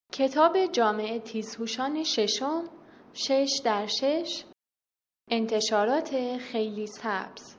کتاب جامع تیزهوشان ششم 6/6 انتشارات خیلی سبز.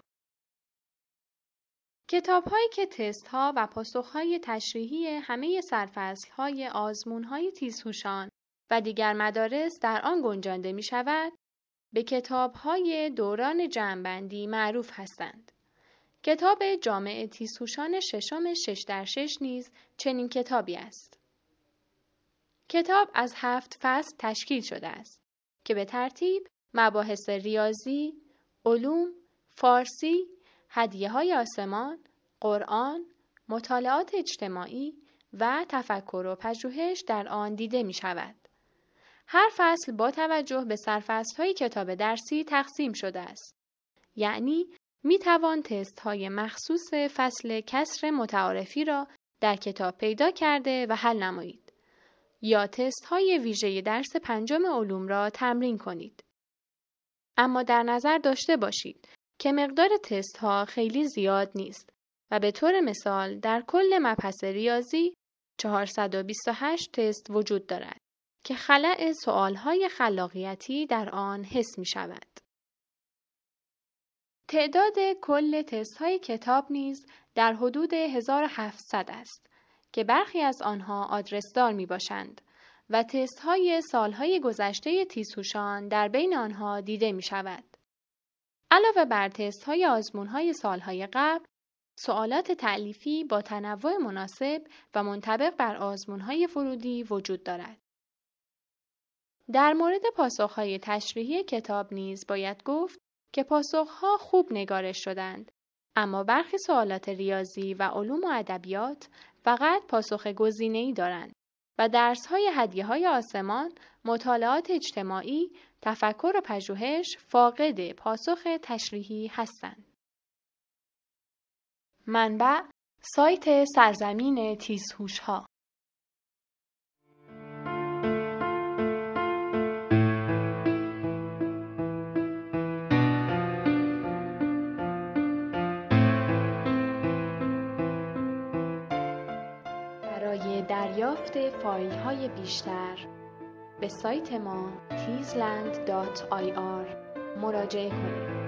کتاب‌هایی که تست‌ها و پاسخ‌های تشریحی همه سرفصل‌های آزمون‌های تیزهوشان و دیگر مدارس در آن گنجانده می‌شود، به کتاب‌های دوران جمع‌بندی معروف هستند. کتاب جامع تیزهوشان ششم 6/6 نیز چنین کتابی است. کتاب از 7 فصل تشکیل شده است که به ترتیب مباحث ریاضی، علوم، فارسی، هدیه‌های آسمان، قرآن، مطالعات اجتماعی و تفکر و پژوهش در آن دیده می شود. هر فصل با توجه به سرفصل‌های کتاب درسی تقسیم شده است. یعنی می توان تست‌های مخصوص فصل کسر متعارفی را در کتاب پیدا کرده و حل نمایید. یا تست‌های ویژه درس 5 علوم را تمرین کنید. اما در نظر داشته باشید که مقدار تست‌ها خیلی زیاد نیست و به طور مثال در کل مبحث ریاضی 428 تست وجود دارد که خلأ سؤال‌های خلاقیتی در آن حس می‌شود. تعداد کل تست‌های کتاب نیز در حدود 1700 است که برخی از آنها آدرسدار میباشند و تست‌های سالهای گذشته تیزهوشان در بین آنها دیده می شود. علاوه بر تست‌های آزمون‌های سالهای قبل، سوالات تألیفی با تنوع مناسب و منطبق بر آزمون‌های ورودی وجود دارد. در مورد پاسخ‌های تشریحی کتاب نیز باید گفت که پاسخ‌ها خوب نگارش شدند، اما برخی سوالات ریاضی و علوم و ادبیات فقط پاسخ گزینه‌ای دارند و درس‌های هدیه‌های آسمان، مطالعات اجتماعی، تفکر و پژوهش فاقد پاسخ تشریحی هستند. منبع: سایت سرزمین تیزهوش‌ها. برای دریافت فایل‌های بیشتر به سایت ما tizland.ir مراجعه کنید.